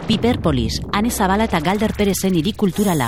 Piperpolis, Ane Zabala eta Galder Perezen hiri kulturala.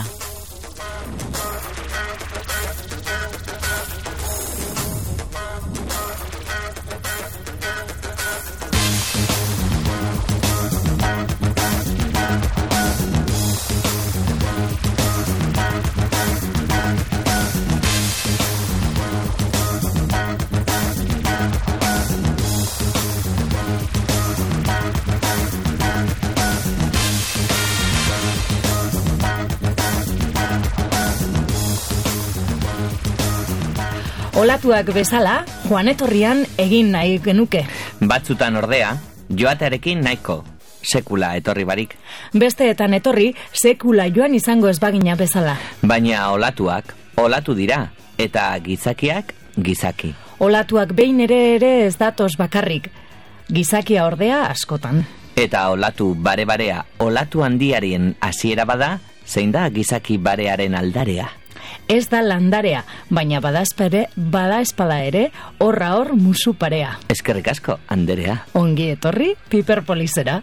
Olatuak bezala, joan etorrian egin nahi genuke. Batzutan ordea, joatearekin nahiko, sekula etorri barik. Besteetan etorri, sekula joan izango ez bagina bezala. Baina olatuak, olatu dira, eta gizakiak, gizaki. Olatuak behin ere ez datoz bakarrik, gizakia ordea askotan. Eta olatu bare-barea, olatu handiarien hasiera bada, zein da gizaki barearen aldarea. Ez da landarea, baina bada espada ere, horra hor musu parea. Eskerrik asko, Anderea. Ongi etorri, Piperpolisera.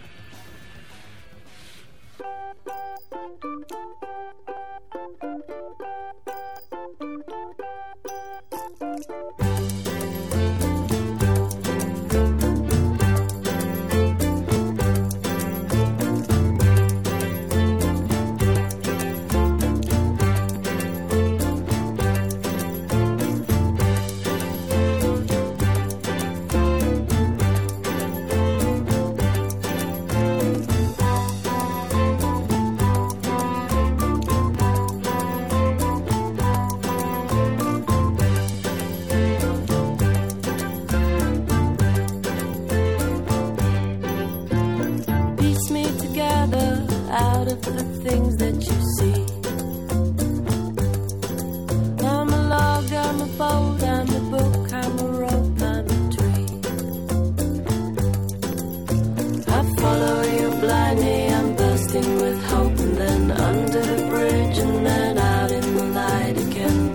Out of the things that you see, I'm a log, I'm a boat, I'm a book, I'm a rope, I'm a tree. I follow you blindly, I'm bursting with hope, and then under the bridge and then out in the light again.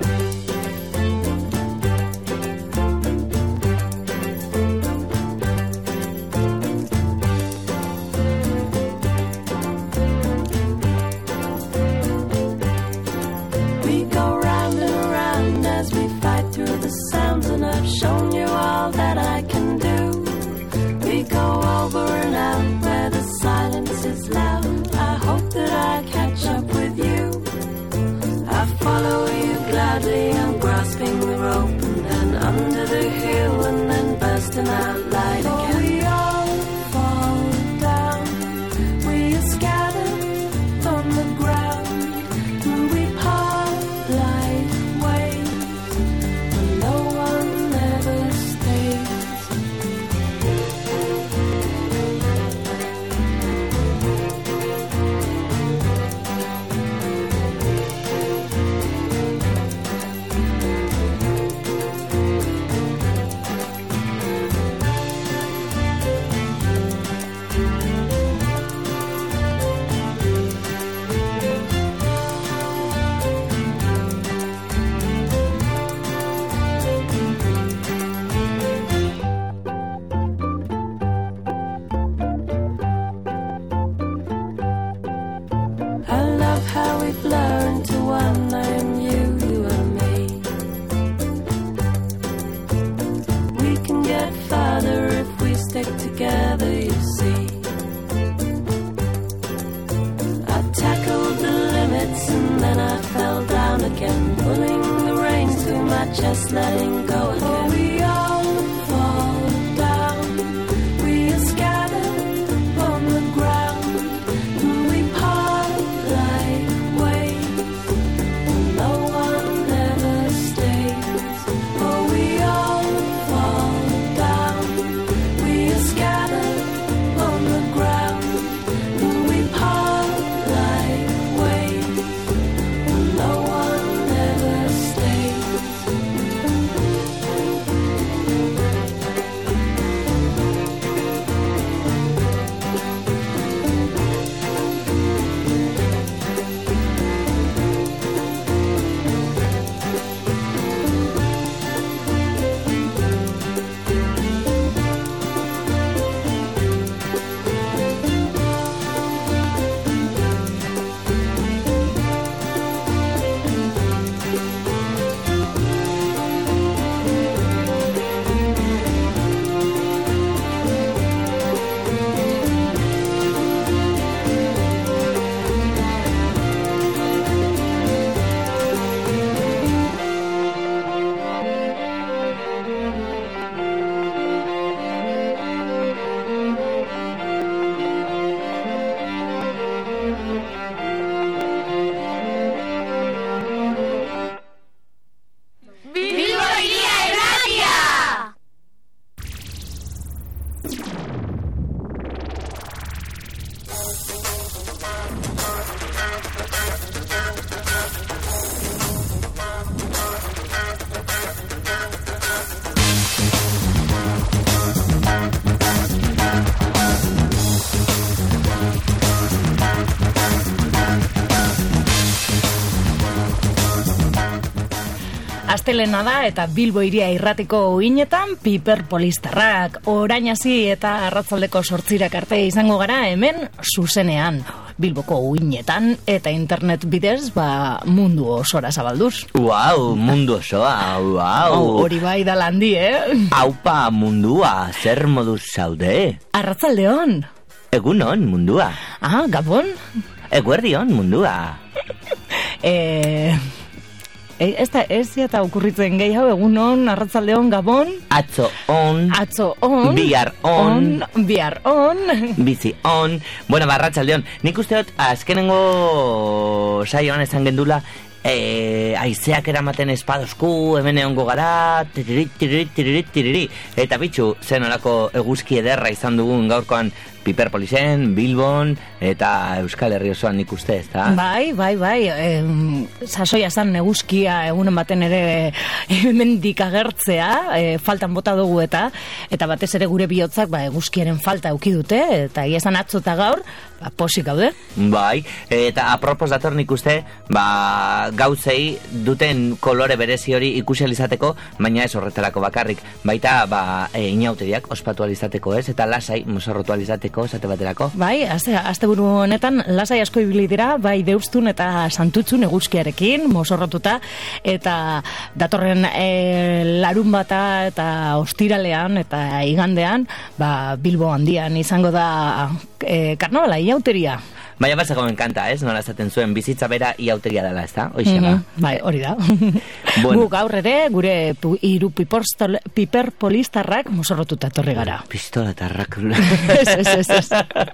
Shown you all that I can do. We go over and out where the silence is loud. I hope that I catch up with you. I follow you gladly, I'm grasping the rope, and then under the hill, and then bursting out light again. We all fall down, we are scattered on the ground, and we part like waves, and no one together, you see. I tackled the limits and then I fell down again, pulling the reins to my chest, letting go again. Oh, we all fall down, we are scattered upon the ground, and we part like waves, and no one ever stays. Oh, we all fall down, we are scattered on the ground, and we part like waves, and no one ever stays. astelena da eta Bilbo Hiria Irratiko uinetan Piper Polistarrak. Orain hasi eta arratzaldeko 8 arte izango gara hemen zuzenean. Bilboko uinetan eta internet bidez mundu osora zabalduz. Wow, mundu osoa, wow. Hori bai da landi, Aupa mundua, zer moduz zaude? Arratzaldeon. Egunon mundua. Gabon. Eguerdion mundua. Ez eta okurritzen gehiago, egunon, arratzaldeon, gabon. Atzo on. Bihar on. Bizi on. Bueno, arratzaldeon. Nik usteot, azkenengo saioan esan gendula, aizeak eramaten espadozku, hemen egongo gara, tiriri. Eta bitxu, zen olako eguzki ederra izan dugun gaurkoan Piperpolisen, Bilbon, eta Euskal Herri osoan nik uste, ez da? Bai. Sasoia zan eguzkia egunen baten ere hemendik agertzea, faltan bota dugu eta batez ere gure bihotzak eguzkiaren falta eduki dute, eta iazan atzo eta gaur, posik gaude. Bai, eta apropos dator nik uste, gauzei duten kolore berezi hori ikusi alizateko, baina ez horretarako bakarrik, baita inauteriak ospatu alizateko, ez? Eta lasai mozorrotu alizateko, esate baterako. Bai, asteburu honetan lasai asko ibili dira, bai deustun eta santutxun eguzkiarekin, mozorrotuta, eta datorren larun bata eta ostiralean eta igandean, Bilbo handian izango da karnavala, iauteria. Baina batzako enkanta, ez? Nola esaten zuen bizitza bera iauteria dela, ez da? Bai, hori da. Bueno. Gu gaur ere, gure hiru piperpolistarrak mozorrotuta etorri gara. Pistolatarrak. Ez.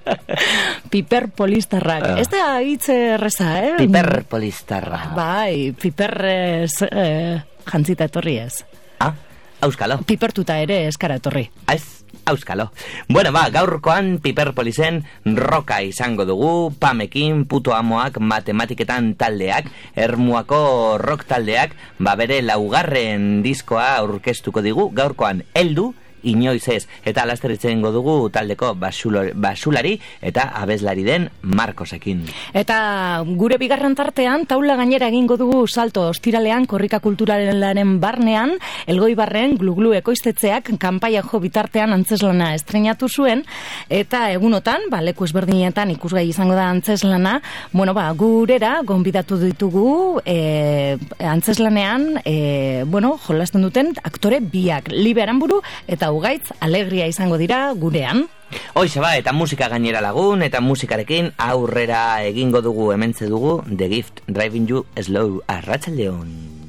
Piperpolistarrak. Ez da hitz erreza, Piperpolistarra. Bai, piper jantzita etorri ez. Auskalo. Pipertuta ere eskara etorri. Auskalo. Bueno, gaurkoan Piperpolisen roka izango dugu, Pamekin, Puto Amoak, matematiketan taldeak, Ermuako rock taldeak, bere laugarren diskoa aurkeztuko digu, gaurkoan heldu, inoiz ez, eta lasterritzen dugu taldeko basulari eta abeslari den Markosekin. Eta gure bigarren tartean taula gainera egingo dugu salto ostiralean korrika kulturalaren barnean, Elgoibarren Gluglu ekoiztetzeak kanpaia jo bitartean antzeslana estreinatu zuen, eta egunotan, leku ezberdinetan ikusgai izango da antzeslana, gurera gonbidatu ditugu antzeslanean, jolasten duten aktore biak, Libe Aranburu eta Ugaitz Alegria izango dira gurean. Hoxe eta musika gainera lagun, eta musikarekin aurrera egingo dugu, hementze dugu, The Gift, Driving You Slow, arratsaldeon.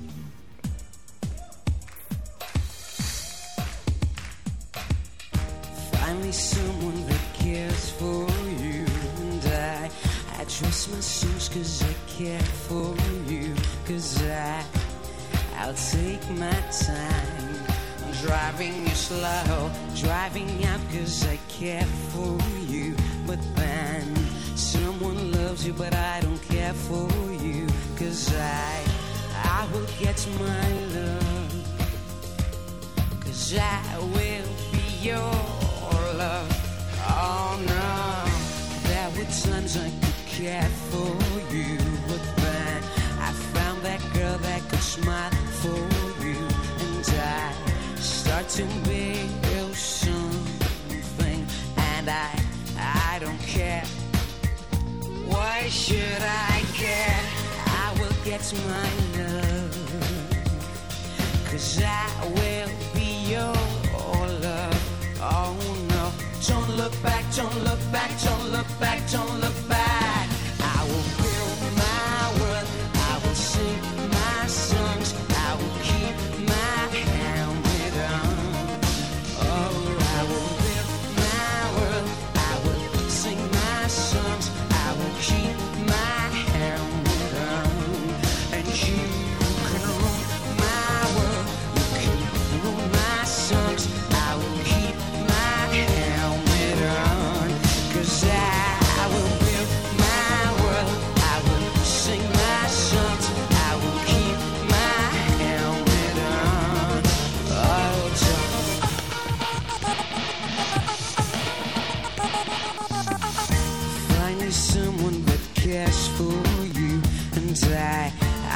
Finally someone that cares for you, and I trust my songs cause I care for you, cause I'll take my time. Driving you slow, driving out cause I care for you. But then someone loves you but I don't care for you, cause I will get my love, cause I will be your love. Oh no, there were times I could care for you, but then I found that girl that could smile for you, and I start to build something, and I don't care. Why should I care? I will get my love, cause I will be your love. Oh no, don't look back, don't look back, don't look back, don't look back. I will build my world, I will sing my songs, I will keep my helmet on. Oh, I will build my world, I will sing my songs, I will keep my helmet on. And you can rule my world, you can rule my songs, I will keep my helmet on. Cause I will build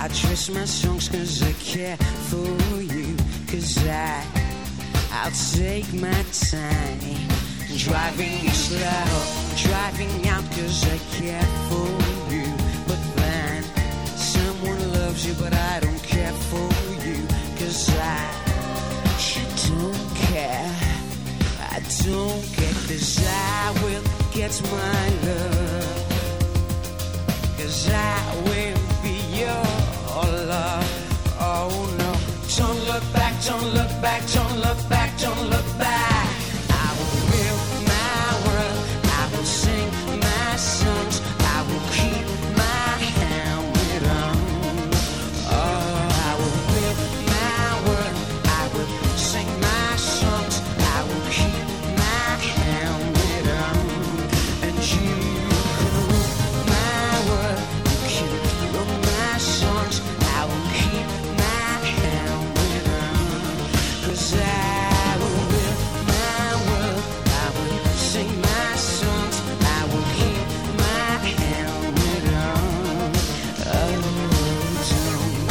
I twist my songs 'cause I care for you. 'Cause I'll take my time, driving you slow, driving out 'cause I care for you. But then someone loves you, but I don't care for you. 'Cause she don't care, I don't get this. I will get my love, 'cause I will be your love. Oh no, don't look back, don't look back, don't look back, don't look back. I will build my world, I will sing my songs, I will keep my helmet on. Oh, I will build my world, I will sing my songs, I will keep my helmet on. And you can rule my world, you can rule my songs, I will keep my helmet on. 'Cause I will build my world, I will sing my songs, I will keep my helmet on. Oh, don't,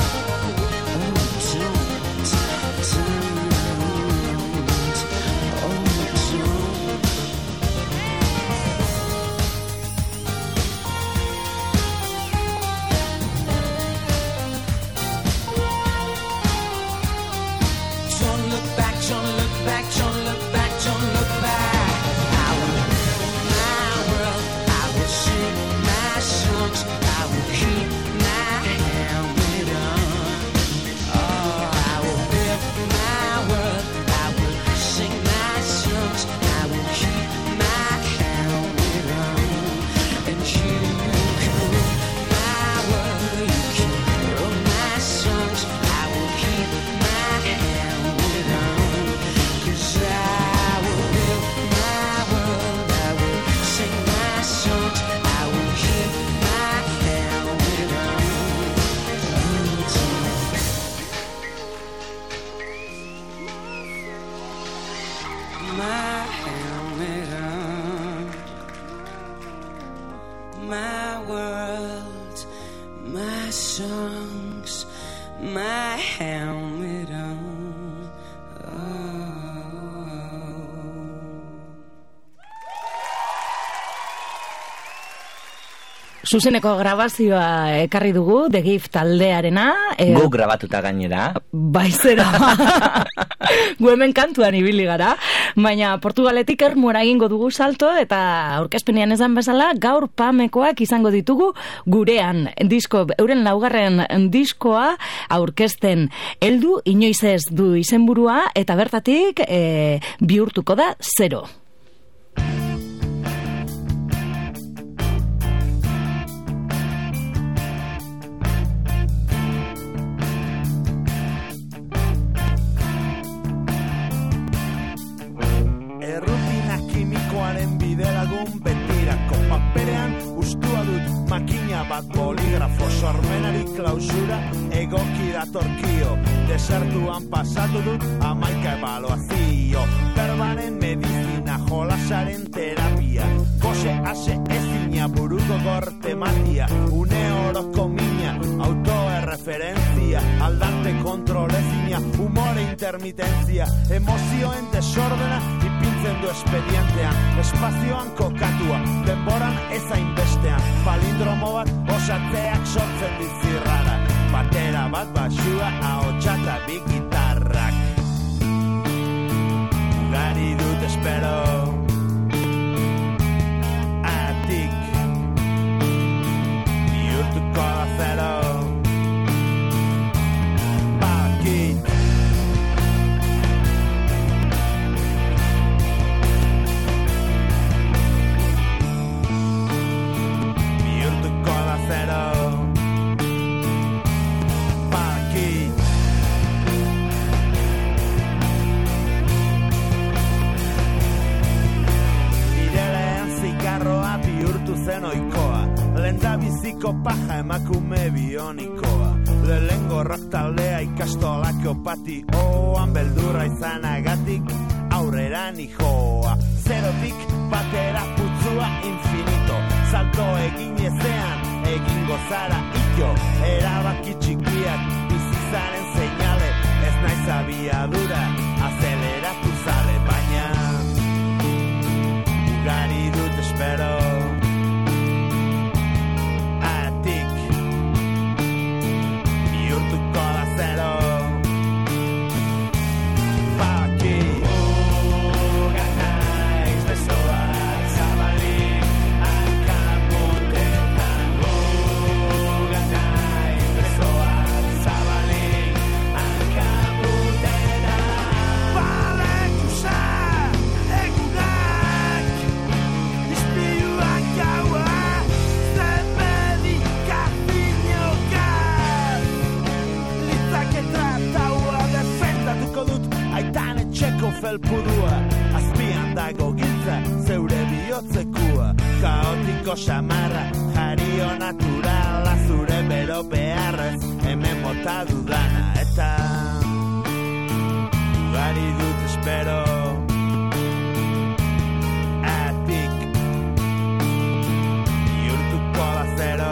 don't look back, don't look back, don't look back, don't look back. I will build my world, I will sing my songs, I will keep my helmet on. Oh, I will build my world, I will sing my songs, I will keep my helmet on. And you can rule my world, you can rule my songs, I will keep my helmet on. 'Cause I will build my world, I will sing my songs, I will keep my helmet on. My helmet on. My world, my songs, my helmet on. Zuzeneko grabazioa ekarri dugu, The Gift taldearena. Gu grabatuta gainera. Baizera. Gu hemen kantuan ibili gara. Baina Portugaletik Ermuara egingo dugu salto, eta aurkezpenean esan bezala, gaur Pamekoak izango ditugu gurean. Euren laugarren diskoa aurkezten heldu, inoiz ez du izenburua, eta bertatik bihurtuko da zero. Bidelagun betirako paperean ustua dut makina bat boligrafo sormenari klausura egoki datorkio desertuan pasatu dut 11 ebaluazio berbaren medizina jolasaren terapia gose ase ezina buruko gorte matia une oroko mina autoerreferentzia aldante kontrolezina humore intermitentzia emozioen desordena ipintzen du espedientean espazioan kokatua denboran ezain bestean palindromo bat osatzeak sortzen dizirrara batera bat basua ahotsata bi gitarrak ugari dut espero atik bihurtuko da zero bakit zen oikoa, lenda biziko paja emakume bionikoa, lehengo rock taldea ikastolako patioan beldurra izanagatik aurrera nijoa, zerotik batera putzua infinito, salto egin ezean, egingo zara ito, erabaki txiki Nahiko samarra, jario naturala, zure bero beharrez, hemen mota dudana, eta ugari dut espero, atik, bihurtuko da zero.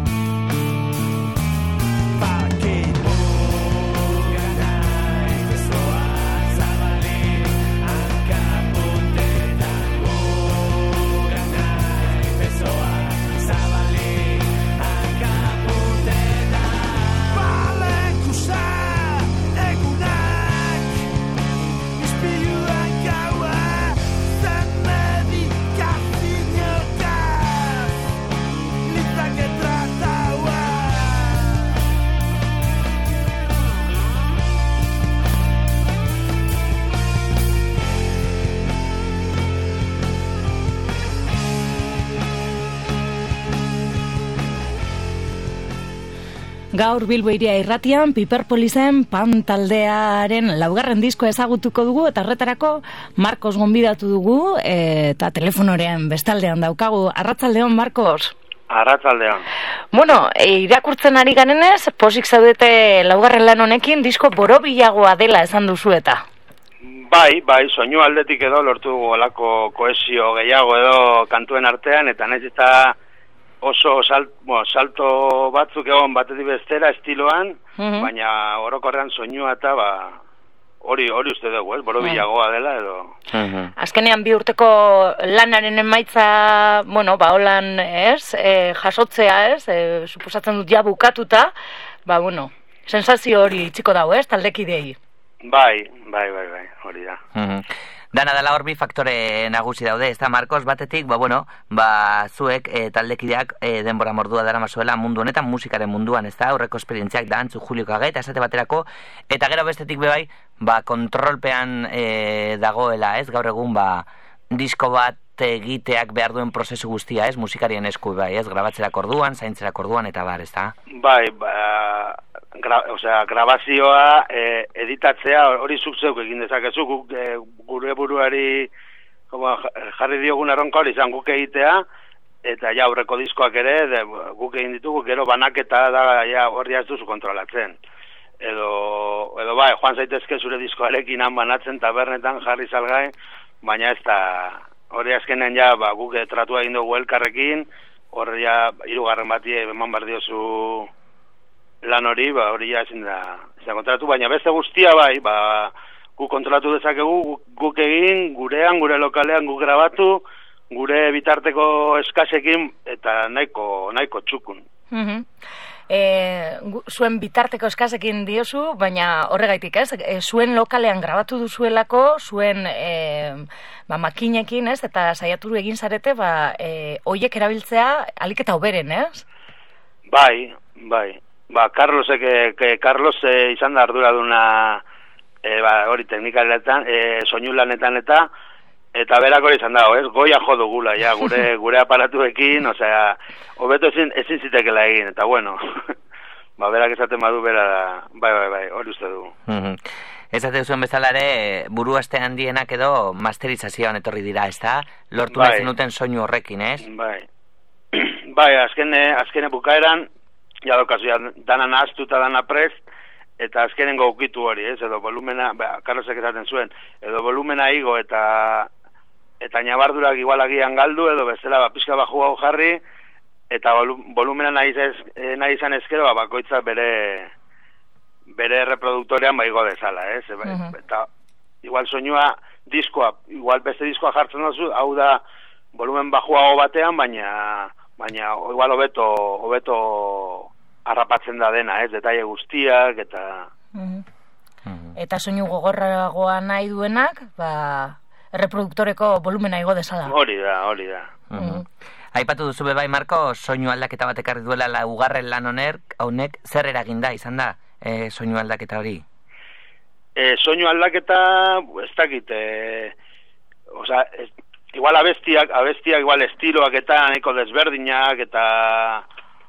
Gaur Bilbo Hiria irratian Piperpolisen Pan taldearen laugarren diskoa ezagutuko dugu eta horretarako Marcos gonbidatu dugu eta telefonorean bestaldean daukagu. Arratsaldeon, Marcos. Arratsaldeon. Bueno, irakurtzen ari garenez, posik zaudete laugarren lan honekin disko borobilagoa dela esan duzu eta. Bai, soinu aldetik edo lortu dugu olako kohesio gehiago edo kantuen artean eta naiz eta oso salto batzuk egon batetik bestera estiloan, baina orokorrean soinua eta hori uste dugu, borobilagoa dela edo. Azkenean bi urteko lanaren emaitza, holan, jasotzea, suposatzen dut ja bukatuta, sensazio hori txiko dago, taldekidei. Bai, hori da. Dana dela hor bi faktore nagusi daude, ez da, Marcos, batetik, zuek taldekideak denbora mordua daramazuela mundu honetan, musikaren munduan, ez da, aurreko esperientziak da, antzu Julio Kaget, esate baterako, eta gero bestetik bebai, kontrolpean dagoela, ez, gaur egun, disko bat egiteak behar duen prozesu guztia, ez, musikarien esku, ez, grabatzerak orduan, zaintzerak orduan, eta bar, ez da? Bai, grabazioa, editatzea, hori zuk zeuk egin dezakezu, gure buruari jarri diogun erronka hori izan guk egitea, eta ja aurreko diskoak ere, guk egin ditugu, gero banaketa da, horri ez duzu kontrolatzen. Edo bai, joan zaitezke zure diskoarekin han banatzen tabernetan jarri salgai, baina ez da, hori azkenen ja, guk tratua egin dugu elkarrekin, horri ja, hirugarren bati eman behar diozu lan hori, hori ja ezin da kontratu, baina beste guztia bai, guk kontrolatu dezakegu, guk egin, gurean, gure lokalean, guk grabatu, gure bitarteko eskasekin, eta nahiko txukun. Zuen bitarteko eskasekin diozu, baina horregaitik, ez? Zuen lokalean grabatu duzuelako, zuen makinekin, ez? Eta saiatu egin zarete, hoiek erabiltzea alik eta hoberen, ez? Bai. Carlos izan da arduraduna hori teknikaletan, soinu lanetan eta berak hori izan dago, ez? Goia jo dugula, ja, gure aparatuekin, osea, hobeto ezin zitekela egin, eta bueno, berak esaten badu bera, bai, hori uste dugu. Ezate zuen bezala ere, buru aste handienak edo masterizazioan etorri dira, ez da? Lortu nahi zenuten soinu horrekin, ez? Bai, azkene bukaeran, ja daukazu, dana nahaztuta dana prest, eta azkenengo ukitu hori, ez? Edo volumena, Carlosek esaten zuen, edo volumena igo eta nabardurak igualagian galdu, edo bestela pixka baju hau jarri, eta volumena nahi izan ezkero, bakoitza bere reproduktorean igo dezala, ez? Eta igual soinua diskoa, igual beste diskoa jartzen duzu, hau da volumen bajuago batean, baina igual hobeto harrapatzen da dena, ez? Detaile guztiak, eta... Eta soinu gogorragoa nahi duenak, reproduktoreko volumena igo dezala. Hori da. Aipatu duzu bebai, Marko, soinu aldaketa bat ekarri duela laugarren lan honek zer eraginda izan da soinu aldaketa hori? Soinu aldaketa, ez dakit, igual abestiak, igual estiloak eta nahiko desberdinak, eta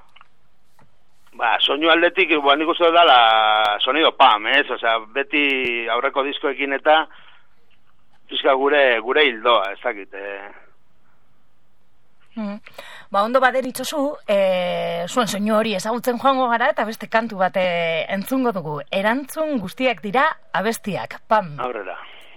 soinu aldetik, nik uste dela sonido pam, ez? Beti aurreko diskoekin eta pizka gure hildoa, ez dakit. Ondo baderitzozu, zuen soinu hori ezagutzen joango gara eta beste kantu bat entzungo dugu. Erantzun guztiak dira abestiak. Pam! Aurrera.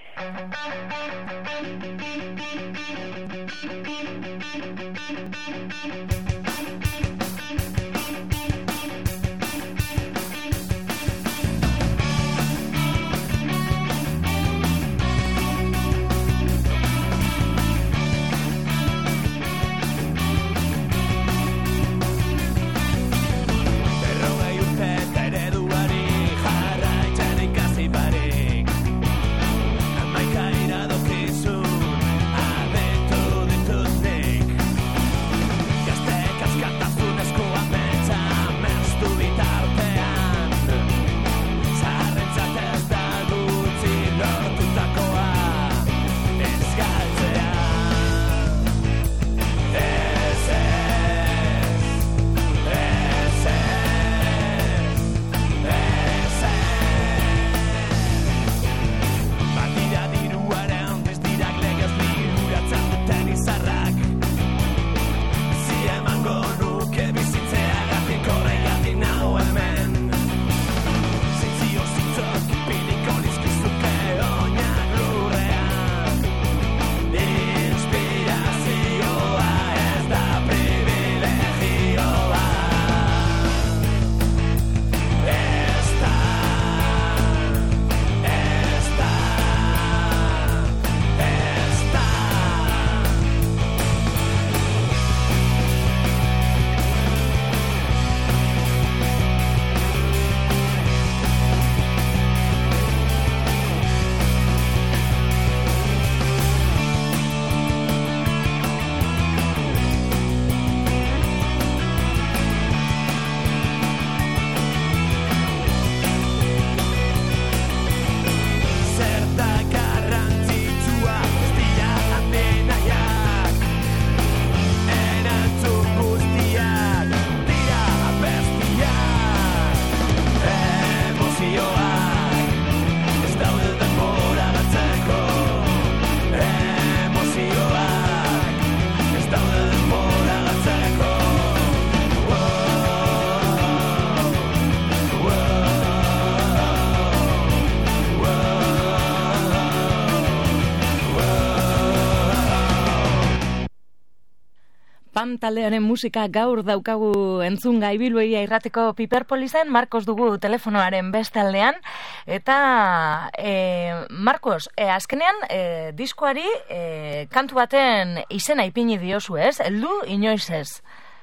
Pam taldearen musika gaur daukagu entzunga Ibilbegia irrateko Piperpolizen, Marcos dugu telefonoaren beste aldean, eta Marcos, azkenean diskoari kantu baten izena ipini diozu, ez? Heldu inoiz ez?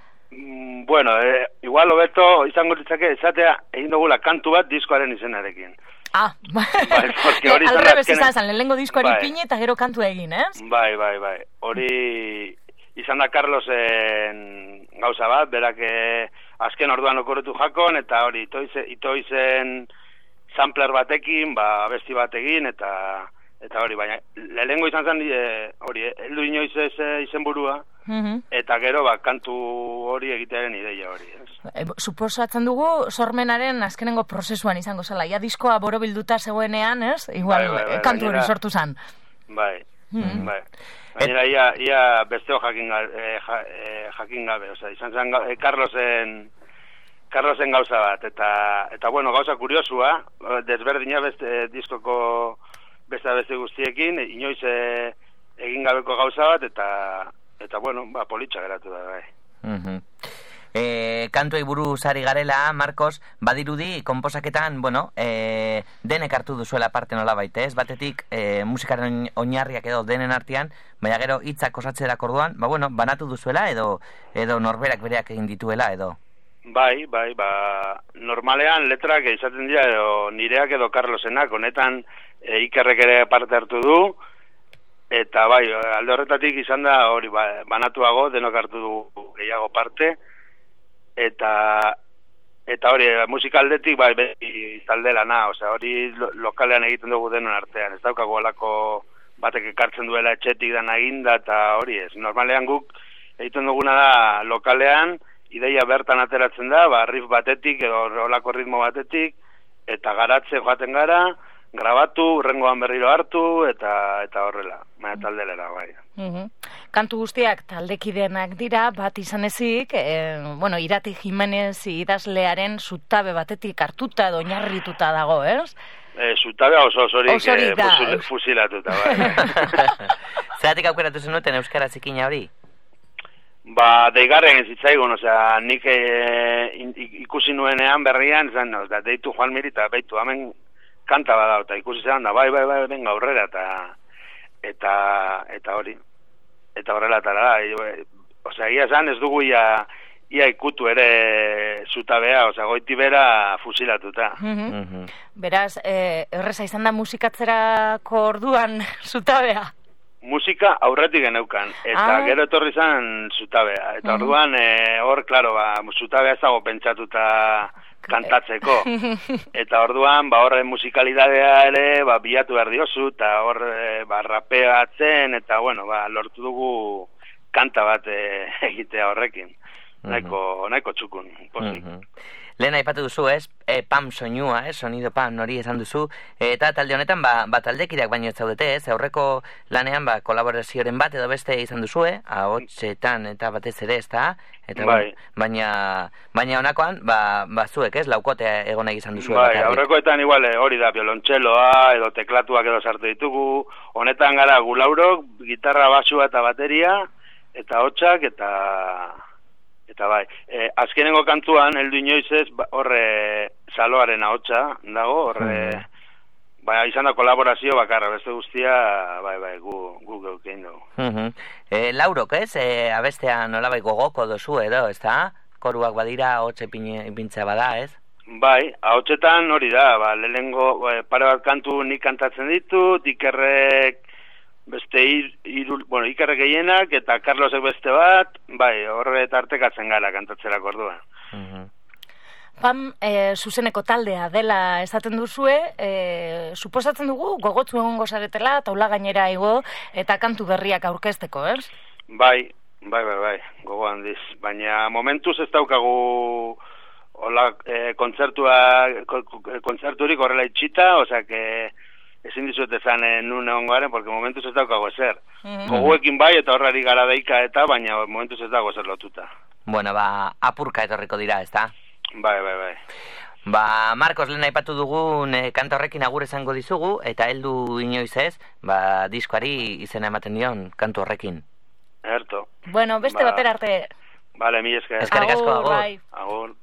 Bueno, igual hobeto izango litzake esatea egin dugula kantu bat diskoaren izenarekin. Alrebez izan, lehenengo diskoari ipini eta gero kantu egin, ez? Bai. Hori izan da Carlosen gauza bat, berak azken orduan okorretu jakon, eta hori itoizen sampler batekin, abesti batekin, eta hori, baina lehenengo izan zen hori, heldu inoiz ez izenburua, eta gero kantu hori egitearen ideia hori. Suposatzen dugu sormenaren azkenengo prozesuan izango zela, ja diskoa borobilduta zegoenean, ez? Igual, kantu hori sortu zen. Bai. Gainera, ia besteo jakin gabe, izan zen Carlosen gauza bat, eta bueno, gauza kuriosua, desberdina beste diskoko beste guztiekin, inoiz egin gabeko gauza bat, eta bueno, politxa geratu da, bai. Kantuei buruz ari garela, Marcos, badirudi konposaketan, denek hartu duzuela parte nola baita, ez? Batetik musikaren oinarriak edo denen artean, baina gero hitzak osatzerak orduan, banatu duzuela edo norberak bereak egin dituela edo? Bai, normalean letrak izaten dira edo nireak edo Carlosenak, honetan Ikerrek ere parte hartu du, eta bai, alde horretatik izan da hori banatuago, denok hartu du gehiago parte, eta hori, musika aldetik beti talde lana, hori lokalean egiten dugu denon artean, ez daukago alako batek ekartzen duela etxetik dana eginda, eta hori ez, normalean guk egiten duguna da lokalean, ideia bertan ateratzen da, riff batetik edo olako ritmo batetik, eta garatze joaten gara, grabatu, urrengoan berriro hartu, eta horrela, taldelera, bai. Kantu guztiak taldekideenak dira, bat izan ezik, bueno, Irati Jimenez idazlearen zutabe batetik hartuta edo oinarrituta dago, ez? Zutabea osorik fusilatuta, bai. Zeratik aukeratu zenuten euskara zikina hori? Deigarren zitzaigun, osea, nik ikusi nuenean berrian, zan, deitu Juan Miri, eta beitu, hemen kanta bada, eta ikusi zelan da, bai, venga, aurrera, eta hori, eta horrela, osea, ia zan, ez dugu ia ikutu ere zutabea, osea, goiti bera fusilatuta. Beraz, erreza izan da musikatzerako orduan zutabea? Musika aurretik geneukan, eta gero etorri izan zutabea. Eta orduan, hor, klaro, zutabea ez dago pentsatuta kantatzeko. Eta orduan, horren musikalidadea ere, bilatu behar diozu, eta hor, rapeatzen, eta, bueno, lortu dugu kanta bat egitea horrekin. Nahiko txukun, posik. Lehen aipatu duzu, ez? PAM soinua, sonido PAM hori esan duzu, eta talde honetan taldekideak baino ez zaudete, ez? Aurreko lanean kolaborazioaren bat edo beste izan duzue, ahotsetan eta batez ere, ez da? Bai. Baina honakoan, zuek, ez? Laukotea egon izan duzu. Bai, aurrekoetan igual hori da, violontxeloa edo teklatuak edo sartu ditugu, honetan gara gulaurok, gitarra, basua eta bateria, eta hotsak, eta bai, azkenengo kantuan, heldu inoiz ez, horre Saloaren ahotsa dago, horre, izan da kolaborazio bakarra, beste guztia, gu geukein dugu. Laurok, ez? Abestea nolabai gogoko dozu edo, ez da? Koruak badira, ahotse ipintza bada, ez? Bai, ahotsetan hori da, lehenengo, pare bat kantu nik kantatzen ditut, Ikerrek beste Ikerrek gehienak, eta Carlosek beste bat, horre tartekatzen gara kantatzerako orduan. PAM zuzeneko taldea dela esaten duzue, suposatzen dugu gogotzu egongo zaretela, taula gainera igo, eta kantu berriak aurkezteko, ez? Bai, gogo handiz. Baina momentuz ez daukagu kontzerturik horrela itxita, osea que ezin dizuet ezan nun egon garen, porque momentuz ez daukago ezer. Goguekin bai, eta horrari gara deika eta, baina momentuz ez dago ezer lotuta. Bueno, apurka etorriko dira, ez da? Bai. Marcos, lehen aipatu dugun kanta horrekin agur esango dizugu, eta heldu inoiz ez, diskoari izena ematen dion kantu horrekin. Erto. Bueno, beste batera arte. Vale, mi esker. Eskerrik asko, agur. Agur.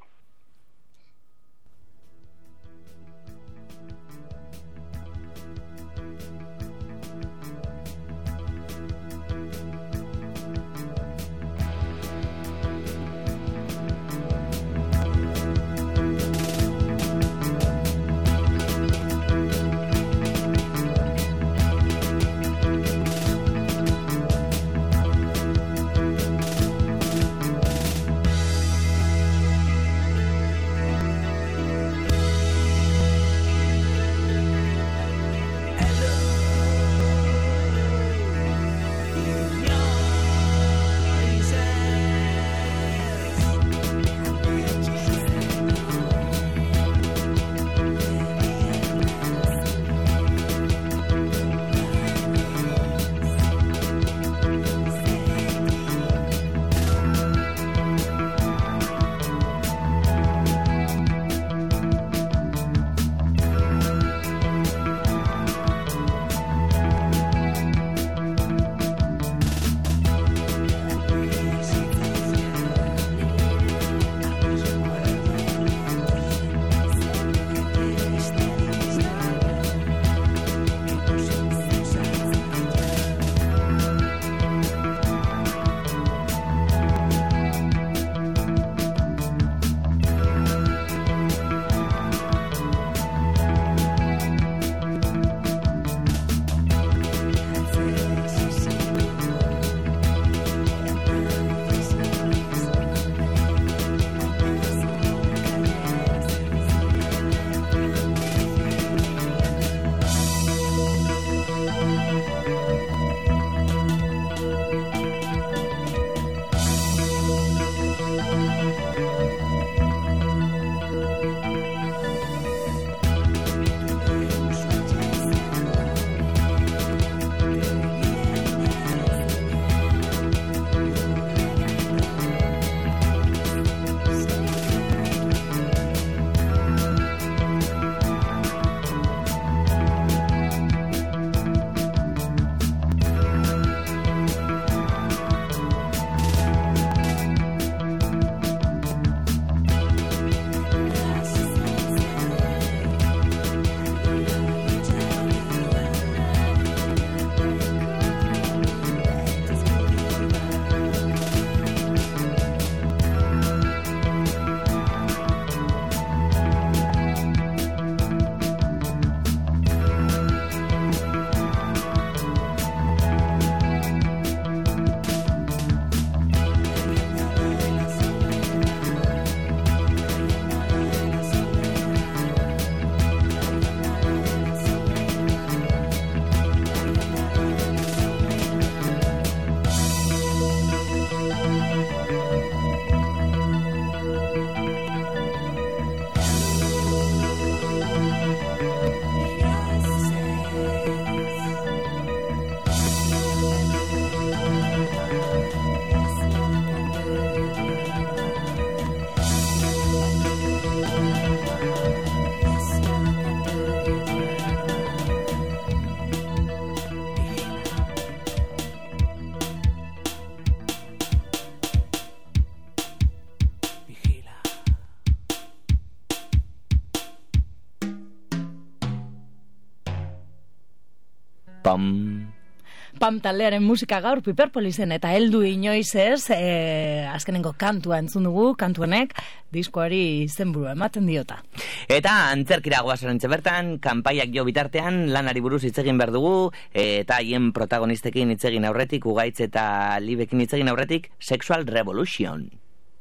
Pam taldearen musika gaur Piperpolisen eta heldu inoiz ez, azkenengo kantua entzun dugu, kantu honek diskoari izenburua ematen diota. Eta antzerkira goazorentze bertan, kanpaiak jo bitartean lanari buruz hitz egin behar dugu, eta haien protagonistekin hitz egin aurretik, Ugaitz eta Libekin hitz egin aurretik, Sexual Revolution.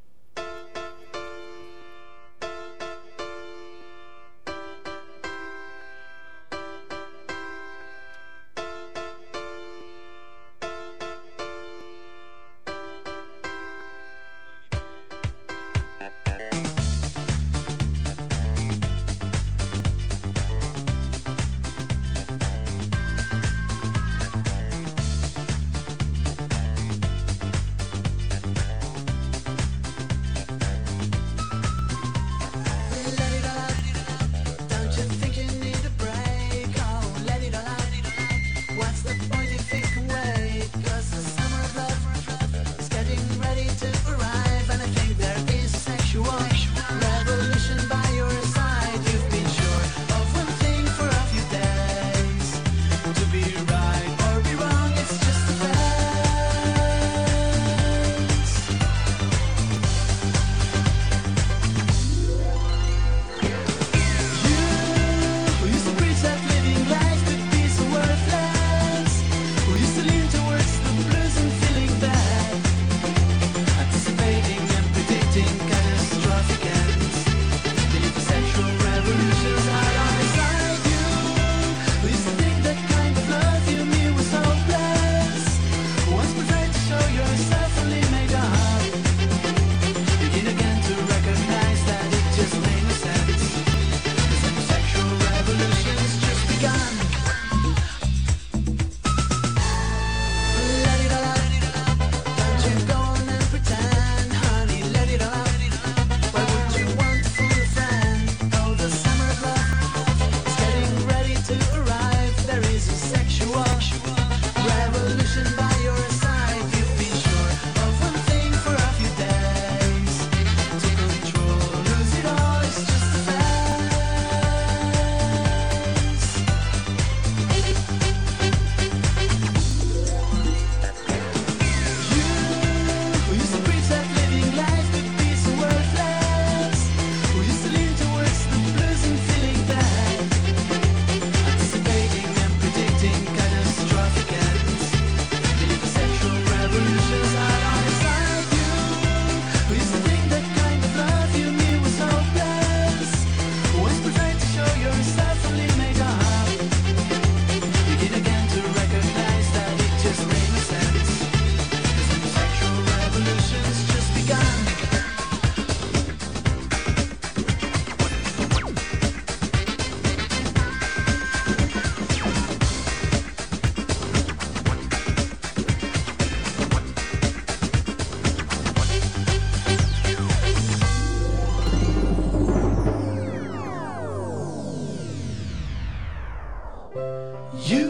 You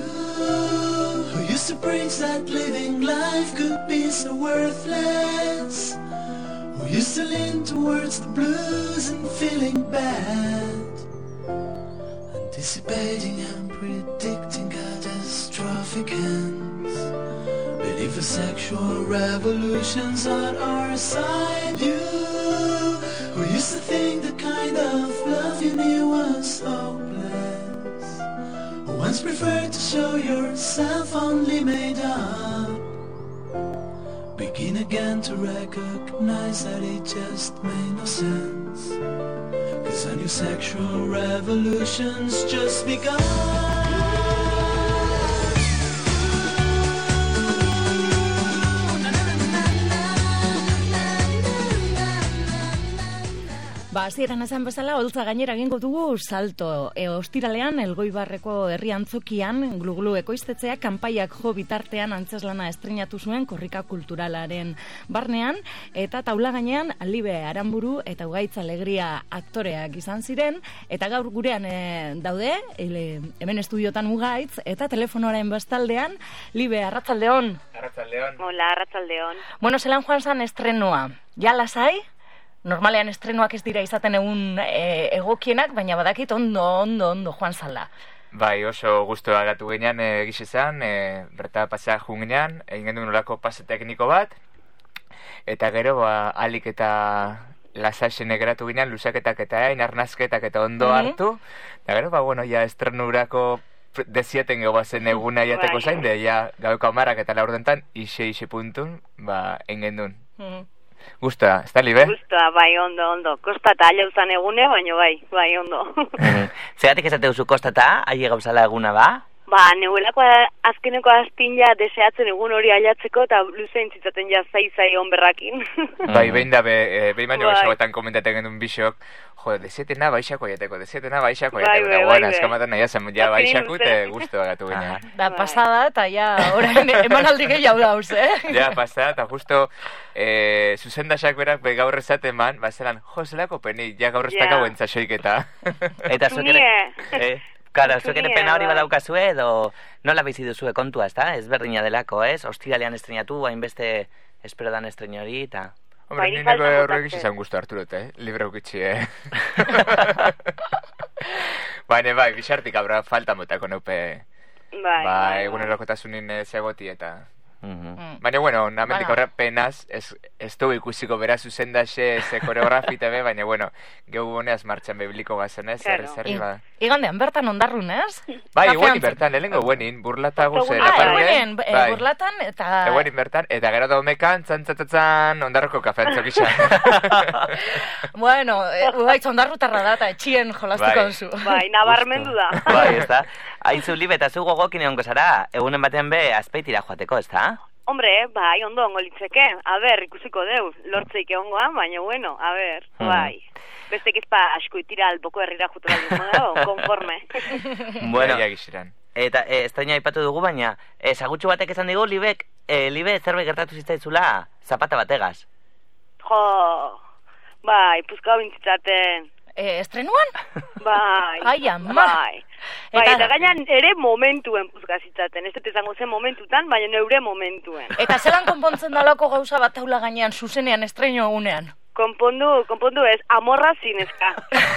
who used to preach that living life could be so worthless, who used to lean towards the blues and feeling bad, anticipating and predicting catastrophic ends, believe the sexual revolutions on our side. You who used to think the kind of love you knew was hopeless, who once preferred to show yourself only made up, begin again to recognize that it just made no sense, 'cause a new sexual revolution's just begun. Hasieran esan bezala, holtza gainera egingo dugu salto. Ostiralean, Elgoibarreko herri antzokian, Gluglu ekoiztetzeak kanpaiak jo bitartean antzeslana estreinatu zuen korrika kulturalaren barnean, eta taula gainean Libe Aranburu eta Ugaitz Alegria aktoreak izan ziren, eta gaur gurean daude, hemen estudiotan Ugaitz, eta telefonoaren bestaldean, Libe, arratsaldeon. Arratsaldeon. Hola, arratsaldeon. Bueno, zelan joan zan estrenua? Ja lasai? Normalean estrenuak ez dira izaten egun egokienak, baina badakit ondo joan zala. Bai, oso guztua gatu ginean egizizan, berta pasea junginean, egin genuen olako pase tekniko bat, eta gero, alik eta lasaxen egeratu ginean, lusaketak eta arnazketak eta ondo hartu, eta gero, ja estrenurako desieten gobazen eguna jateko zain, de ja gaueko 10 eta 4 ixe puntun, egin duen. Guztua, ez da, Libe? Guztua, bai, ondo. Kostata aile uzan egune, baina bai, ondo. Zegatik esate duzu kostata, aile gauzala eguna ba? Neuelako azkeneko astinja deseatzen egun hori ailatzeko, eta luzein zitzaten ja zai onberrakin. Bai, behin baino gehiagoetan komentaten genuen bisok, desietena baixako jateko, eta bueno, eskamatan nahi azen, ja baixako, eta guztua gatu ginean. Da, pasada, eta ja, orain, emanaldi gehiago dauz, Ja, pasada, eta justo, zuzendasak berak gaur ezaten man, zelan, zelako peni, ja gaur ez dakau entzasoiketa. Eta zuekere... Kara, zuek ere pena hori badaukazue, edo nola bizi duzue kontua, ez da? Ez berdina delako, ez? Ostiralean estrenatu, hainbeste espero dan estreno hori, eta... Hombre, nineko horrek izan guztu hartu dut, libre ukitxi, Bai, bixartik abra falta motako neupe... Bai, egunerokotasunin zegoti eta... Baina, bueno, namendik horre penaz, ez du ikusiko bera zuzendaxe ze koreografite be, baina, bueno, gehu honeaz martxan bebliko gazen, ez? Igandean, bertan ondarrun, ez? Bai, eguenin bertan, lehenengo guenin, burlata guzen, eguenin, burlatan, eta... Eguenin bertan, eta gero da homekan, txan, ondarroko kafean txokixan. Bueno, baitz ondarrutarra da, eta etxien jolaztuko duzu. Bai, nabarmendu da. Bai, ez da. Aizu, Libe, eta zu gogokin egongo zara, egunen batean be, azpeitira joateko, ez da? Hombre, bai, ondo ongo litzeke. A ber, ikusiko deu, lortzeik egongoan, baina bueno, a ber, bai. Bestek ezpa asko itira alboko herrira jutura dugu dago, konforme. Bueno, eta estraina aipatu dugu, baina, sagutxu batek esan digu, Libe, zerbait gertatu zitzaizula zapata bategaz. Bai, puzkau bintzitzaten. Estrenuan? Bai. Ai, ama. Bai, eta gainan ere momentuen puzgazitzaten. Ez dut izango zen momentutan, baina neure momentuen. Eta zelan konpontzen dalako gauza bat taula gainean, zuzenean, estreno egunean? Konpondu ez, amorra zinezka.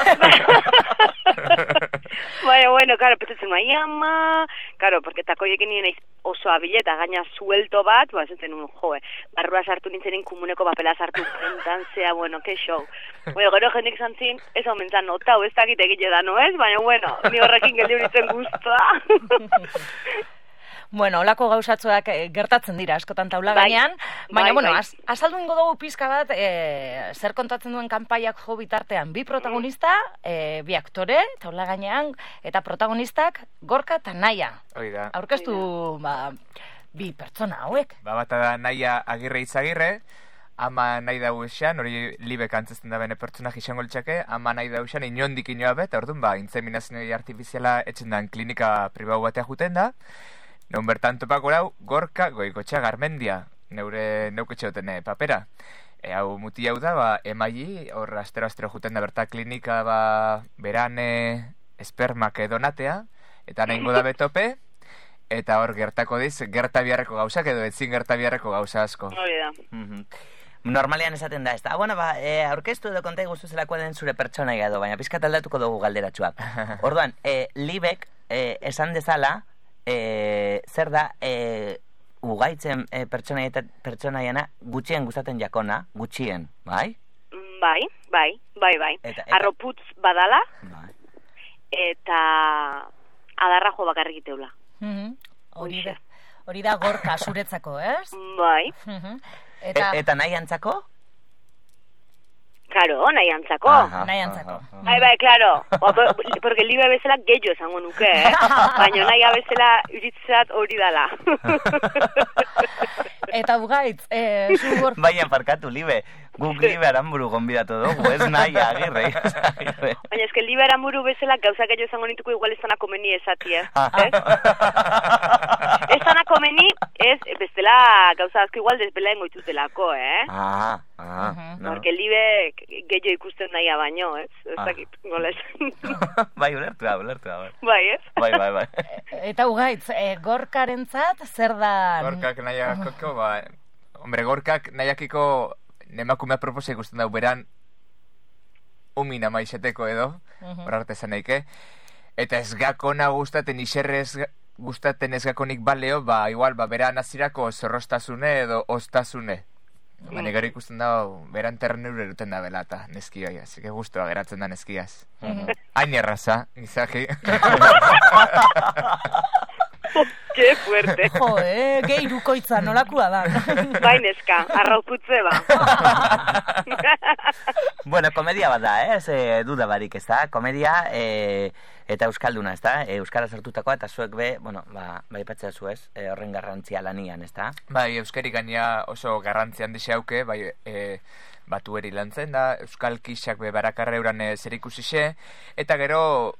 Bueno, claro, petetzen mai ama, claro, porque takoiekin nien oso abileta, gaina suelto bat, esaten un barrua sartu nintzenin komuneko papela sartu prentan, zea, bueno, que show. Bueno, gero jendik zantzin, ez aumentzan notau, ez dakit egite da, no ez? Baina, bueno, ni horrekin geldi horitzen guztua. Bueno, olako gauzatzuak gertatzen dira askotan taula gainean, baina, bueno, azaldu ingo dugu pizka bat, zer kontatzen duen kanpaiak jo bitartean, bi protagonista, bi aktore, taula gainean, eta protagonistak Gorka eta Naia. Oida. Aurkeztu, bi pertsona hauek. Bata da Naia Agirre Izagirre, ama nahi dago esan, hori Libek antzesten da bene pertsona izango litxake, ama nahi dago esan, inondik inoa bet, orduan, intseminazio artifiziala etxendan klinika pribau batea juten da, neun bertan topako lau, Gorka Goikotxa Garmendia, neuketxeoten papera. Hau muti hau da, emaili, hor astero juten da berta klinika, berane, espermak edonatea, eta nahingo da betope, eta hor gertako diz, gerta biharreko gauzak edo etzin gerta biharreko gauza asko. Hori da. Normalean esaten da, ez da, bueno, aurkeztu edo konta iguzu zelako den zure pertsonaia edo, baina pizkat aldatuko dugu galderatxuak. Orduan, Libek esan dezala, zer da, ugaitzen pertsonaiana gutxien gustatzen jakona, gutxien, bai? Bai. Arroputz badala, eta adarra jo bakarrik iteula. Hori da Gorka zuretzako, ez? Bai. Eta nahi antzako? Claro, nahi antzako. Bai, claro. Porque Libe bezala gehiago esango nuke, baina nahi bezala iritzat hori dala. Eta Ugaitz, zubor... Baina parkatu, Libe. Guk Libe Aramburu gonbidatu dugu, ez nahi Agirre. Baina eske Libe Aramburu bezala gauza gehiago esango nituko igual ez dana komeni esati, ez? Ez dana komeni, ez bestela gauza asko igual desbela engoitutelako, Porque Libe gehiago ikusten daia baino, ez? Ez dakit, goles. Bai, ulertua. Bai, ez? Bai. Eta Ugaitz, Gorkarentzat zer da... Gorkak nahiakiko, hombre, Gorkak nahiakiko nemakumea proposa ikusten dau beran umina maixeteko edo, hor arte zaneike. Eta ez gakona gustaten, iserrez gustaten ez gakonik baleo, igual, bera nazirako zorrostasune edo ostasune. Baina gero ikusten da, beran ternure eruten da bela, eta neski gai, así que guztua geratzen da neskiaz. Hain erraza, izaki. Que fuerte. Geirukoitza nolakua da. Bai, neska, arrauputze ba. Bueno, komedia bat da, duda barik, ez da? Komedia eta euskalduna, ez da? Euskara sortutakoa, eta zuek bai patzea zu ez, horren garrantzia lanian, ez da? Bai, euskari gaina oso garrantzi handi hauke, bai, batueri lantzen da, euskal kixak barakarra euran zer ikusixe, eta gero,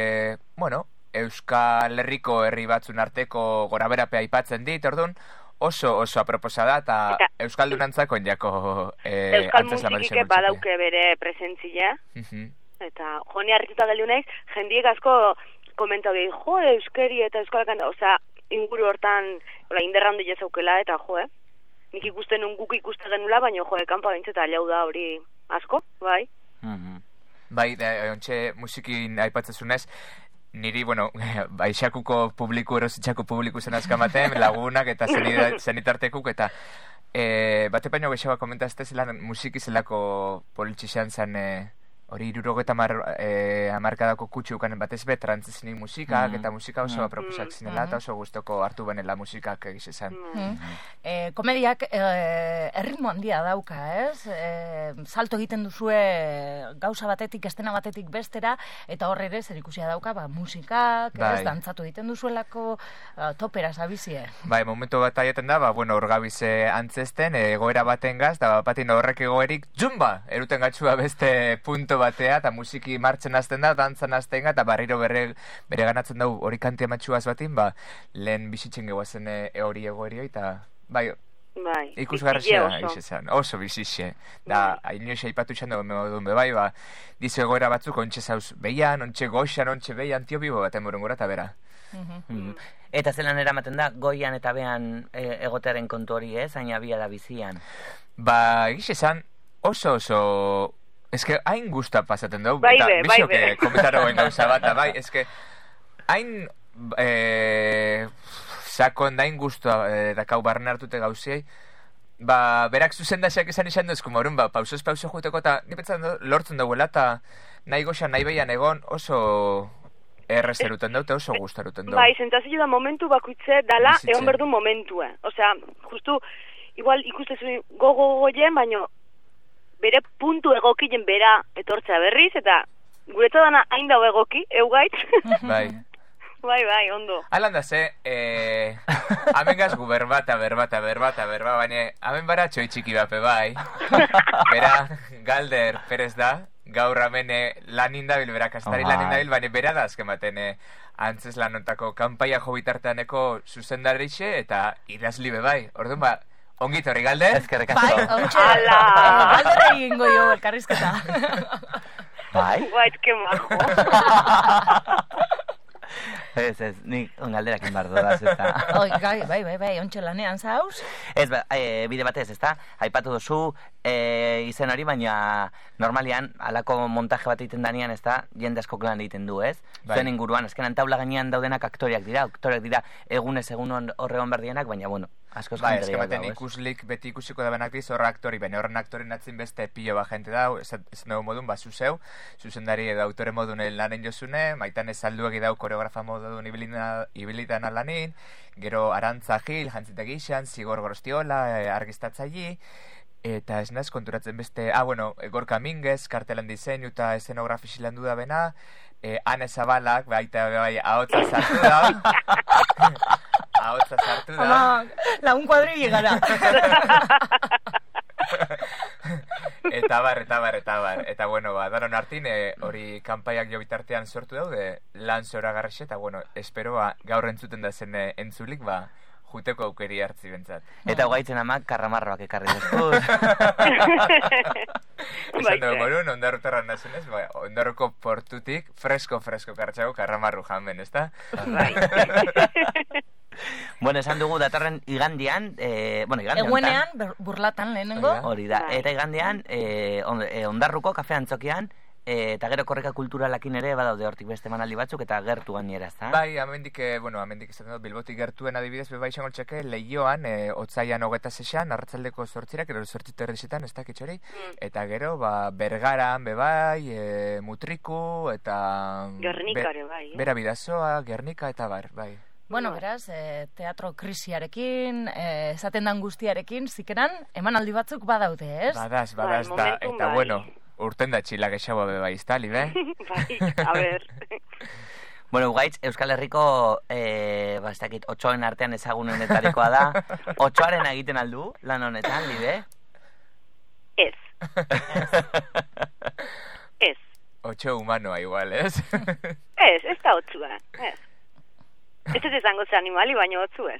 Euskal Herriko herri batzun arteko goraberapea aipatzen dit, orduan, oso aproposa da, eta euskaldunantzako jako Euskal musikike badauke bere presentzia, eta joni harrituta galdu naiz, jendiek asko komentau gehi, euskeri eta euskalkan, inguru hortan inderra handi jazaukela, eta nik ikusten guk ikusten genula, baina kanpa bintzeta alau da hori asko, bai? Bai, ontxe musikin aipatzezunez, niri, baixakuko publiku, erositxako publiku zen azkamaten, lagunak eta zenitartekuk, eta bate baino gehiago komentazte zelan musiki zelako politxixan zen hori 70 hamarkadako kutxukan batez be trantzizinik musikak, eta musika oso aproposak zinela, eta oso guztoko hartu benela musikak egiz esan. Komediak erritmo handia dauka, ez? Salto egiten duzue gauza batetik, estena batetik bestera, eta horre ere zer ikusia dauka, musikak, ez, dantzatu egiten duzuelako topera zabizie. Bai, momentu bat aieten da, hor gabize antzesten, egoera baten gaz, da batin horrek egoerik, jumba, eruten gatxua beste punto batea, eta musiki martzen hasten da, dantzan hasten da, eta barriro bere ganatzen dau hori kantia matxuaz batin, lehen bizitzen geguazen hori egoerio, eta bai, ikusgarrezea izan, oso bizixe. Da, hainioxe aipatu izan dugu medun bai, dizo egoera batzuk, ontxe zauz behian, ontxe goxan, ontxe behian, tio bibo baten burungura eta bera. Eta zelan eramaten da, goian eta behan egotearen kontu hori ez, hain abia da bizian? Egiz esan, oso eske hain gusta pasaten dugu, eta bizioke komentaroen gauza bat, bai, eske hain sakon dain guztua dakau barren hartute gauziei, berak zuzen da xak izan duz, como horren, pausoz pauso juteko, eta nipetzen lortzen duguela, eta nahi goxan, nahi behian egon oso errezeruten dute, oso gustaruten dugu. Bai, sentazio da momentu bakuitze dala, egon berdu momentue. Osea, justu, igual ikustezu gogoien, baino bere puntu egokien bera etortzea berriz, eta gureto dana hain dago egoki, eugaitz. Bai. Bai, ondo. Alan da ze, hamen gazgu berbata, baina hamen bara txoitxiki bape bai. Bera, Galder Perez da, gaur hamen lanin dabil, bera kastari lanin dabil, baina bera da azken baten antzes lanontako kanpaia jo bitarteaneko zuzendarixe eta idazlibe bai. Orduan ongit horri, Galder? Ezkerrek asko. Bai, ontxe. Galder egingo jo, elkarrizketa. Bai? Guait, que majo. Ez, nik Galderakin bardo da, zeta. Bai, ontxe lanean zauz? Ez, bide batez, ez da? Aipatu duzu izen hori, baina normalian, alako montaje bat egiten danean, ez da? Jende asko lan egiten du, ez? Zuen inguruan, azkenan taula gainean daudenak aktoriak dira egunez egun horregon berdienak, baina, bueno, asko bai, eske baten ikuslik beti ikusiko da benak diz horra aktori, baina horren aktorin atzin beste pilo ba jente dau, ez dugu modun, zuzeu, zuzendari edo autore modun lanen jozune, maitan ez alduak edau koreografa modun ibilitan alanin, gero Arantza Gil, jantzita gixan, Zigor Gorostiola, argistatzaili, eta ez naz konturatzen beste, Gorka Minguez, kartelan diseinu eta escenografi xilandu da bena, Ane Zabalak, baita bai, ahotza zartu da, ahotza zartu da. Lagun kuadri gara. Eta bar. Eta bueno, daron hartin, hori kanpaiak jo bitartean sortu daude, lan zora garraxe, eta bueno, espero gaur entzuten da zen entzulik, juteko aukeri hartzi bentzat. Eta gaitzen amak karramarroak ekarri duzkut. Esan dugu morun, ondarrutarra nazenez, ondarruko portutik, fresko kartxago karramarru jamen, ez da? Bueno, esan dugu datorren igandian, eguenean, burlatan lehenengo. Hori da, eta igandian, ondarruko kafe antzokian, eta gero korrika kulturalakin ere badaude hortik beste emanaldi batzuk eta gertu gainera, ezta? Bai, amendik izaten dut, Bilbotik gertuen adibidez, bai izango txeke, Leioan, otsaian 26an, arratsaldeko 8 gero 8:30 ez dakit hori, eta gero, Bergaran, bebai, Mutriku, eta... Gernika ere, bai. Bera Bidasoa, Gernika, eta bai. Bueno, beraz, teatro krisiarekin, esaten dan guztiarekin, zikeran, emanaldi batzuk badaude, ez? Badaz, da, eta bueno, urten da txila gexagoa bebai, izta, libe? Bai, a ber... Bueno, Ugaitz, Euskal Herriko, ez dakit, 8en artean ezagunenetarikoa da. 8aren egiten aldu, lan honetan, libe? Ez. Ez. 8 humanoa igual, ez? Ez da 8a, ez. Ez izango ze animali, baina 8 ez.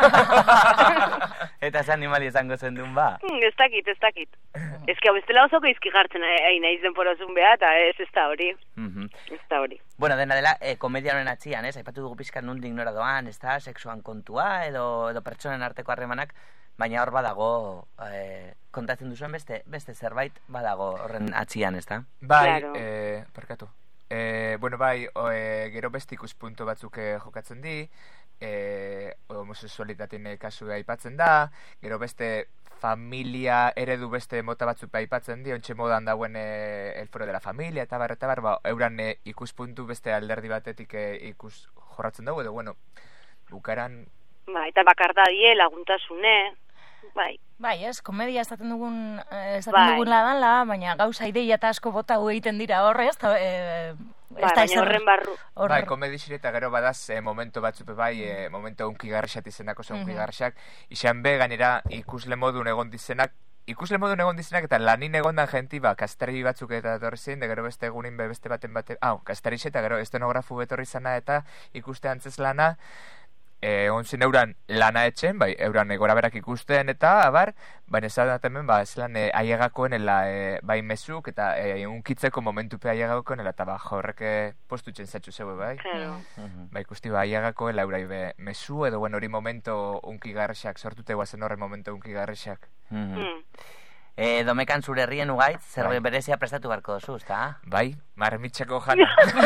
Eta ze animali izango zen duen ba? Ez dakit. Ez que hau bestela osoko izki jartzen naiz denporozun beha, eta ez da hori. Ez da hori. Bueno, dena dela, komedia honen atzian, ez? Aipatu dugu pizkan nundik nora doan, ez da? Sexuan kontua, edo pertsonen arteko harremanak, baina hor badago, kontatzen duzuen beste zerbait badago horren atzian, ez da? Bai, parkatu. Bueno, bai, gero beste ikuspuntu batzuk jokatzen di, homosexualitateen kasua aipatzen da, gero beste familia eredu beste mota batzuk aipatzen di, ontxe modan dauen el foro de la familia, eta bar, euran ikuspuntu beste alderdi batetik jorratzen dugu, edo, bueno, bukaran... Bai, eta bakardadie, laguntasune, bai. Bai, ez, komedia esaten dugun ladanla, baina gauza ideia eta asko bota egiten dira horrez, baina horren barru. Bai, komedixire eta gero badaz momento batzupe bai, momento unkigarrexat izenako zen unkigarrexak, izan be, gainera ikusle modun egon dizenak eta lanin egondan jenti, kastari batzuk eta etorri zein, de gero beste egunin beste baten kastarixe eta gero estenografu betorri zana eta ikuste antzez lana, onzin euran lana etxen, bai, euran gora berak ikusten eta, abar, baina ez da hemen, ez lan aiagakoen bai mesuk eta unkitzeko momentupe aiagakoen eta horrek postu txentzatxu zeu, bai? Bai, ikusti, aiagakoen laurai mesu edo, bueno, hori momento unkigarrexak, sortute guazen horren momento unkigarrexak. Domekan zure herrien Ugaitz, zerbait berezia prestatu barko duzu, ezta? Bai, marmitxako jana.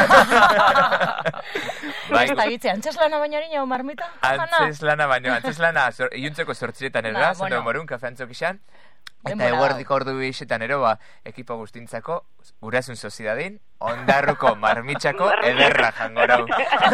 Ez da gitze, antzeslana baino hori nio marmita? Antzeslana, iuntzeko 8etan erra, zendo morun, kafe antzok izan. Eta eguerdiko ordu bixetan ero, ekipo guztintzako, gurasun soziedadin, ondarruko marmitxako ederra jangorau.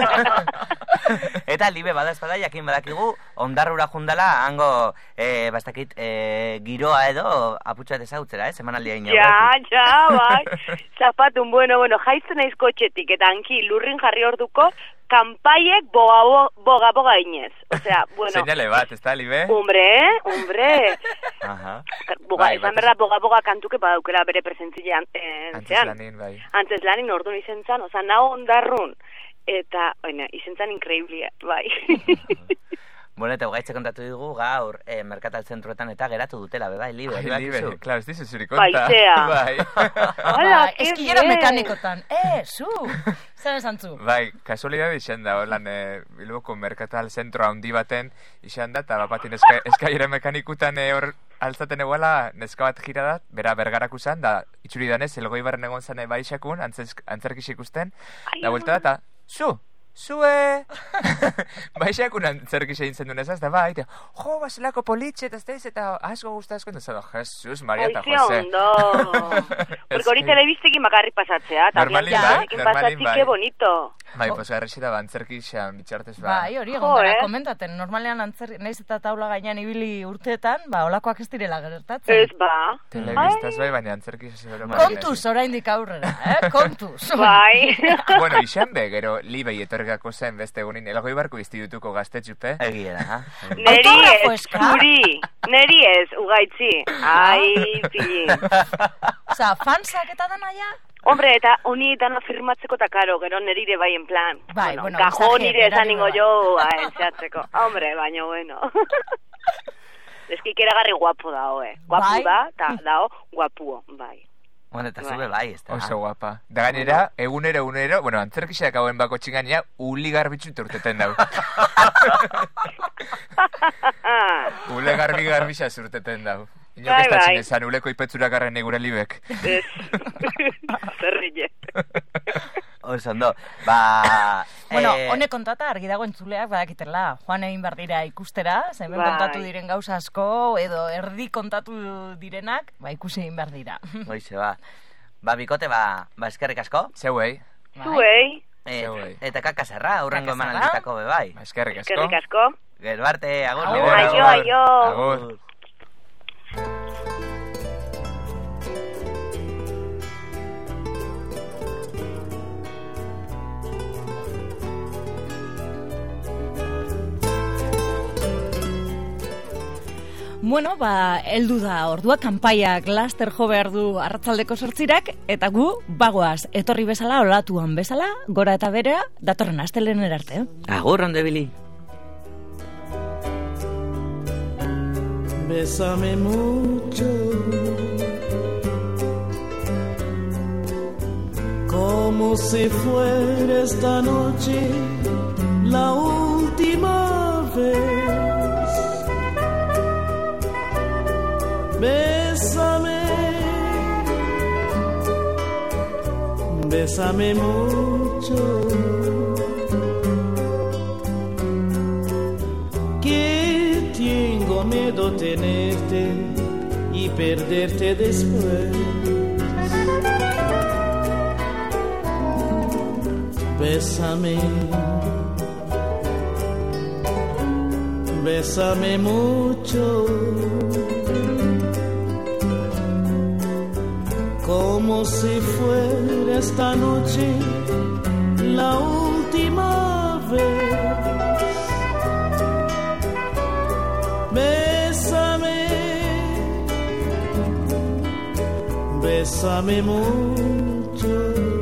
Eta libe badazpada, jakin badakigu, ondarrura jundala, hango, bastakit, giroa edo, aputxoa ezautzera, emanaldia ino. Ja, bai. Zapatun, bueno, jaizten naiz kotxetik, eta hanki lurrin jarri orduko, kanpaiek boga inez. Osea, bueno... Señale bat, ez da, libe? Hombre. Aha. Esan berda, boga kantuke badaukera bere presentzia zean. Antes lanin orduan izen zan, oza, nago ondarrun. Eta, izen zan increíblia, bai. Bueno, eta Ugaitze kontatu dugu gaur merkatal zentruetan eta geratu dutela, bai, libe. Claro, ez dizu zuri konta. Baitea. Bai. Hola, eskillera mekanikotan. Zu! Zer esan zu? Bai, kasualidade izan da, holan, Bilboko merkatal zentro handi baten izan da, eta bapatin eskailera mekanikutan hor altzaten eguala neska bat jiradat, bera bergarak usan, da itxuri danez, elgoi barren egon zane baixakun, antzerkis ikusten, da vuelta da, eta, zue! Baixakun antzerkis egin zen duen ezaz, da bai, jo, baselako politxe, eta ez eta asko guztazko, eta zado, Jesus, Maria eta Jose. Ondo! Porque hori telebistekin bakarrik pasatzea, eta telebistekin pasatzik, que bonito. Bai, pues garrixeta antzerkixan bitxartez Bai, hori egon gara komentaten, normalean naiz eta taula gainean ibili urteetan, olakoak ez direla gertatzen. Ez ba. Telebistaz bai, baina antzerkix kontuz, oraindik aurrera, kontuz. Bai. Bueno, izan be, gero libei etorgako zen beste egunin, elagoi barko institutuko gaztetxupe. Egiera, ha? Neri ez, Ugaitzi. Ai, pili. Osa, fansak eta danaia? Hombre, eta honi dana firmatzeko eta karo, gero nerire bai en plan. Bai, bueno, gajo nire esan ningo jo, entzatzeko. Hombre, baina bueno. Eskik eragarri guapo dao, Guapu da, eta dao guapuo, bai. Bueno, eta zube bai, ez da. Oso guapa. Da gainera, egunero, bueno, antzerkixak hauen bako txingania, uli garbitxu urteten dau. Ule garbixa zurteten dau. Inok ez da txinesan, uleko ipetzurak garren gure libek. Ez. Zerrile. Oso ondo. Ba... Bueno, honek kontata argi dago entzuleak badakitela. Joan egin behar dira ikustera, hemen kontatu diren gauza asko, edo erdi kontatu direnak, ikusi egin behar dira. Hoize, ba. Ba, bikote, eskerrik asko. Zeuei. Zuei. Eta kakazerra, aurrengo emanalditako bebai. Eskerrik asko. Eskerrik asko. Gero arte, agur. Aio. Agur. Bueno, heldu da ordua, kanpaiak laster jo behar du arratzaldeko 8:00 eta gu bagoaz, etorri bezala, olatuan bezala, gora eta berea, datorren astelehenera arte. Agur, onde bili. Bésame mucho, como si fuera esta noche la última vez. Bésame, bésame mucho, que tengo miedo tenerte y perderte después. Bésame, bésame mucho, como si fuera esta noche la última vez. Bésame, bésame mucho,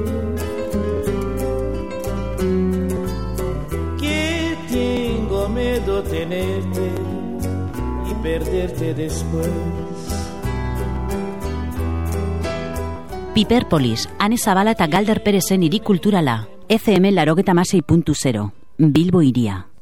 que tengo miedo tenerte y perderte después. Piperpolis, Ane Zabala eta Galder Perezen hiri kulturala. FM 96.0. Bilbo hiria.